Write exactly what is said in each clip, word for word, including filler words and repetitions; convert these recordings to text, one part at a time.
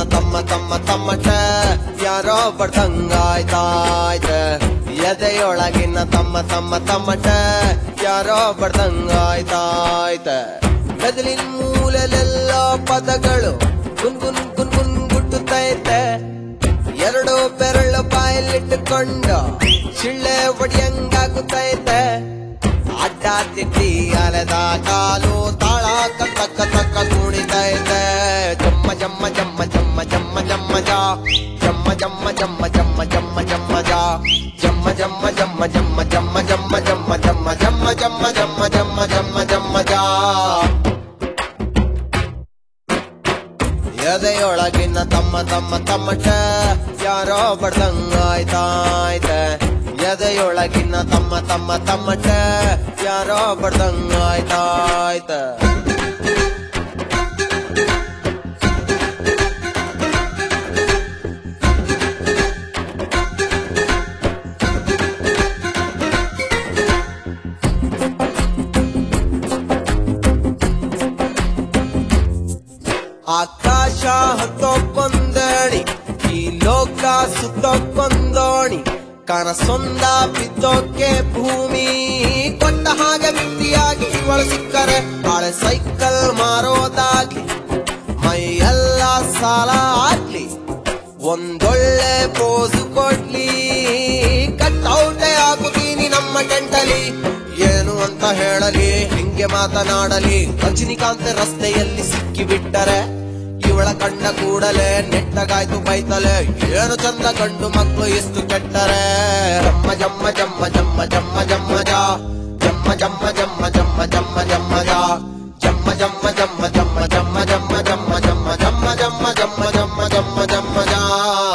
ತಮ್ಮ ತಮ್ಮ ತಮ್ಮಟ ಯಾರೋ ಬಡ್ದಂಗಾಯ್ತಾಯ್ತ ಎದೆಯೊಳಗಿನ ತಮ್ಮ ತಮ್ಮ ತಮ್ಮಟ ಯಾರೋ ಬಡ್ದಂಗಾಯ್ತಾಯ್ತ ಮೆದುಳಿನ ಮೂಲೆಲೆಲ್ಲ ಪದಗಳು ಗುನ್ಗುನ್ ಗುನ್ಗುನ್ ಗುಟ್ಟುತ್ತೈತೆ ಎರಡು ಬೆರಳು ಬಾಯಲ್ಲಿಟ್ಟುಕೊಂಡು ಶಿಳ್ಳೆ ಒಡಿಯಂಗಾಗುತ್ತೈತೆ ಅಡ್ಡ ತಿಟ್ಟಿ ಅಲೆದ ಕಾಲು ತಾಳ ಕಕ್ಕ ತಕ್ಕ ಕುಣಿತೈತೆ ಜಮ್ಮ ಜಮ್ಮ ಜಮ್ಮ ಜಮ್ಮ ಜಮ್ಮ ಜಮ್ಮ ಜಾ ಜಮ್ಮ ಜಮ್ಮ ಜಮ್ಮ ಜಮ್ಮ ಜಮ್ಮ ಜಮ್ಮ ಜಾ ಜಮ್ಮ ಜಮ್ಮ ಜಮ್ಮ ಜಮ್ಮ ಜಮ್ಮ ಜಮ್ಮ ಜಮ್ಮ ಜಮ್ಮ ಜಮ್ಮ ಜಮ್ಮ ಜಮ್ಮ ಜಮ್ಮ ಜಮ್ಮ ಜಮ್ಮ ಜಾ ಎದೆಯೊಳಗಿನ ತಮ್ಮ ತಮ್ಮ ತಮ್ಮಟ ಯಾರೋ ಬಡ್ದಂಗಾಯ್ತಾಯ್ತ ಎದೆಯೊಳಗಿನ ತಮ್ಮ ತಮ್ಮ ತಮ್ಮಟ ಯಾರೋ ಬಡ್ದಂಗಾಯ್ತಾಯ್ತ ಆಕಾಶ ಹತ್ತೊಕ್ಕೊಂದಣಿ ಈ ಲೋಕ ಸುತ್ತೊಕ್ಕೊಂದೋಣಿ ಕನಸೊಂದ ಬಿದ್ದೋಕೆ ಭೂಮಿ ಕೊಟ್ಟ ಹಾಗೆ ವ್ಯಕ್ತಿಯಾಗಿ ಇವಳು ಸಿಕ್ಕರೆ ಬಾಳೆ ಸೈಕಲ್ ಮಾರೋದಾಗ್ಲಿ ಮೈಯೆಲ್ಲ ಸಾಲ ಆಗ್ಲಿ ಒಂದೊಳ್ಳೆ ಪೋಸು ಕೊಡ್ಲಿ ಕಟ್ಟೌಟೆ ಆಗುತ್ತೀನಿ ನಮ್ಮ ಟೆಂಟಲಿ ಏನು ಅಂತ ಹೇಳಲಿ ಹಿಂಗೆ ಮಾತನಾಡಲಿ ರಜನಿಕಾಂತ್ ರಸ್ತೆಯಲ್ಲಿ ಸಿಕ್ಕಿ ಬಿಟ್ಟರೆ ಇವಳ ಕಣ್ಣ ಕೂಡಲೇ ನೆಟ್ಟಗಾಯ್ತು ಬೈತಲೆ ಏನು ಚಂದ ಕಂಡು ಮಕ್ಕಳು ಎಷ್ಟು ಕೆಟ್ಟರೆ ಜಮ್ಮ ಜಮ್ಮ ಜಮ್ಮ ಜಮ್ಮ ಜಮ್ಮ ಜಮ್ಮ ಜಾ ಜಮ್ಮ ಜಮ್ಮ ಜಮ್ಮ ಜಮ್ಮ ಜಮ್ಮ ಜಮ್ಮ ಜಾ ಜಮ್ಮ ಜಮ್ಮ ಜಮ್ಮ ಜಮ್ಮ ಜಮ್ಮ ಜಮ್ಮ ಜಮ್ಮ ಜಮ್ಮ ಜಮ್ಮ ಜಮ್ಮ ಜಮ್ಮ ಜಮ್ಮ ಜಮ್ಮ ಜಮ್ಮ ಜಾ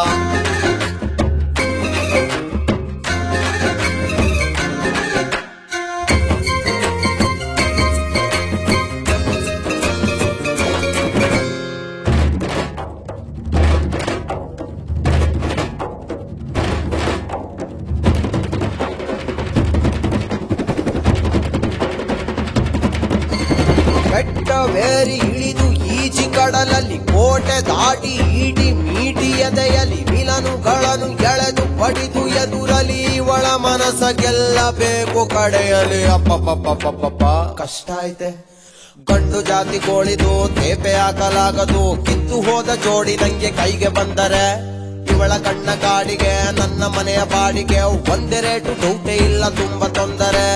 ಬೆಟ್ಟವೇರಿ ಇಳಿದು ಈಜಿ ಕಡಲಲ್ಲಿ ಕೋಟೆ ದಾಟಿ ಈಟಿ ಮೀಟಿ ಎದೆಯಲಿ ವಿಲನುಗಳನ್ನು ಎಳೆದು ಪಡಿದು ಎದುರಲಿ ಒಳ ಮನಸ ಗೆಲ್ಲಬೇಕು ಕಡೆಯಲ್ಲಿ ಅಪ್ಪಪ್ಪಪ್ಪಪ್ಪಪ್ಪ ಕಷ್ಟ ಐತೆ ಗಂಡು ಜಾತಿ ಕೋಳಿದು ತೇಪೆ ಹಾಕಲಾಗದು ಕಿತ್ತು ಹೋದ ಜೋಡಿ ನಂಗೆ ಕೈಗೆ ಬಂದರೆ ಇವಳ ಕಣ್ಣ ಕಾಡಿಗೆ ನನ್ನ ಮನೆಯ ಬಾಡಿಗೆ ಒಂದೇ ರೇಟು ಡೌಟೆ ಇಲ್ಲ ತುಂಬಾ ತೊಂದರೆ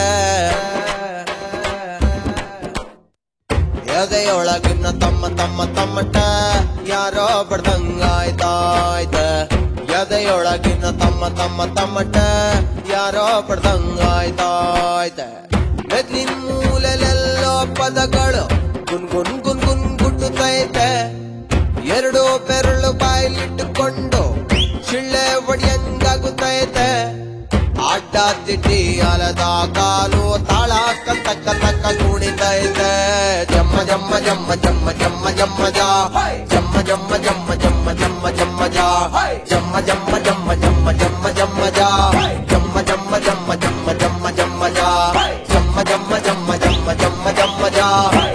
ಎದೆಯೊಳಗಿನ ತಮ್ಮ ತಮ್ಮ ತಮ್ಮಟ ಯಾರೋ ಬಡ್ದಂಗಾಯ್ತಾಯ್ತ ಎದೆಯೊಳಗಿನ ತಮ್ಮ ತಮ್ಮ ತಮ್ಮಟ ಯಾರೋ ಬಡ್ದಂಗಾಯ್ತಾಯ್ತ ಮೆದ್ಲಿನ ಮೂಲೆಲೆಲ್ಲೋ ಪದಗಳು ಗುನ್ಗುನ್ ಗುನ್ಗುನ್ ಗುಟ್ಟುತ್ತೈತೆ ಎರಡು ಬೆರಳು ಬಾಯಲ್ಲಿಟ್ಟುಕೊಂಡು ಶಿಳ್ಳೆ ಒಡಿಯಂಗಾಗುತ್ತೈತೆ ಅಡ್ಡ ತಿಟ್ಟಿ ಅಲದ ಕಾಲು ತಾಳ ಕಕ್ಕ ತಕ್ಕ ಕುಣಿತೈತೆ ಜಮ್ಮ ಜಮ್ಮ ಜಮ್ಮ ಜಮ್ಮ ಜಮ್ಮ ಜಮ್ಮ ಜಾ ಜಮ್ಮ ಜಮ್ಮ ಜಮ್ಮ ಜಮ್ಮ ಜಮ್ಮ ಜಮ್ಮ ಜಾ ಜಮ್ಮ ಜಮ್ಮ ಜಮ್ಮ ಜಮ್ಮ ಜಮ್ಮ ಜಮ್ಮ ಜಾ ಜಮ್ಮ ಜಮ್ಮ ಜಮ್ಮ ಜಮ್ಮ ಜಮ್ಮ ಜಮ್ಮ ಜಾ ಜಮ್ಮ ಜಮ್ಮ ಜಮ್ಮ ಜಮ್ಮ ಜಮ್ಮ ಜಮ್ಮ ಜಾ